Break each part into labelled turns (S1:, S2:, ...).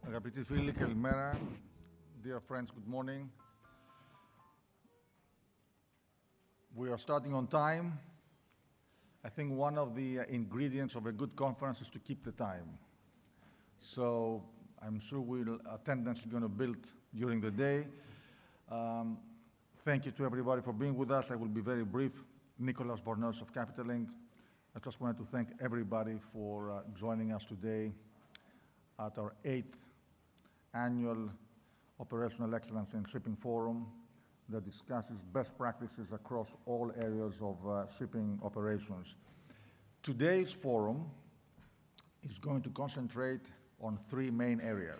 S1: Αγαπητοί φίλοι, καλημέρα. Dear friends, good morning. We are starting on time. I think one of the ingredients of a good conference is to keep the time. So I'm sure attendance is going to build during the day. Thank you to everybody for being with us. I will be very brief. Nicholas Bornos of Capital Link. I just wanted to thank everybody for joining us today at our 8th annual Operational Excellence in Shipping Forum that discusses best practices across all areas of shipping operations. Today's forum is going to concentrate on three main areas.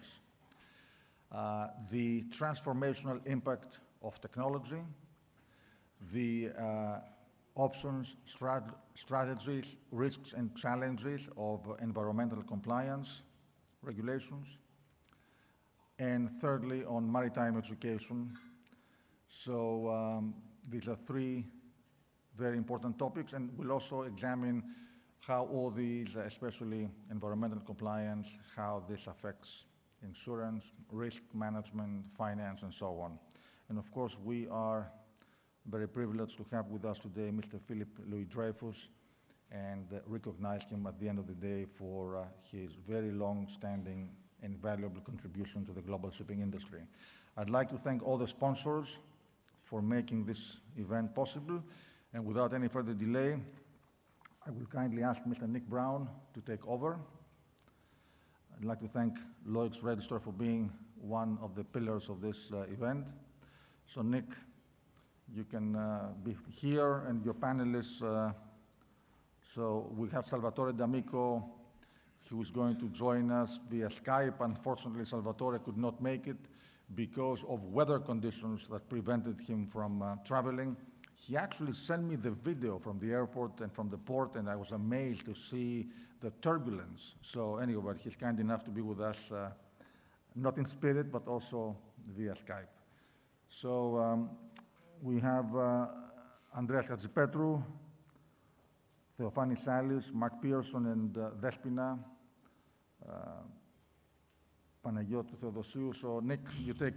S1: The transformational impact of technology, the options, strategies, risks, and challenges of environmental compliance regulations, and thirdly, on maritime education. So these are three very important topics, and we'll also examine how all these, especially environmental compliance, how this affects insurance, risk management, finance, and so on. And of course, we are very privileged to have with us today Mr. Philip Louis-Dreyfus, and recognize him at the end of the day for his very long-standing and valuable contribution to the global shipping industry. I'd like to thank all the sponsors for making this event possible, and without any further delay, I will kindly ask Mr. Nick Brown to take over. I'd like to thank Lloyd's Register for being one of the pillars of this event. So Nick, you can be here, and your panelists, so we have Salvatore D'Amico, who is going to join us via Skype. Unfortunately, Salvatore could not make it because of weather conditions that prevented him from traveling. He actually sent me the video from the airport and from the port, and I was amazed to see the turbulence. So anyway, he's kind enough to be with us, not in spirit, but also via Skype. So we have Andreas Hadjipetrou, Theophani Salis, Mark Pearson, and Despina Panagiotou Theodosiou. So Nick, you take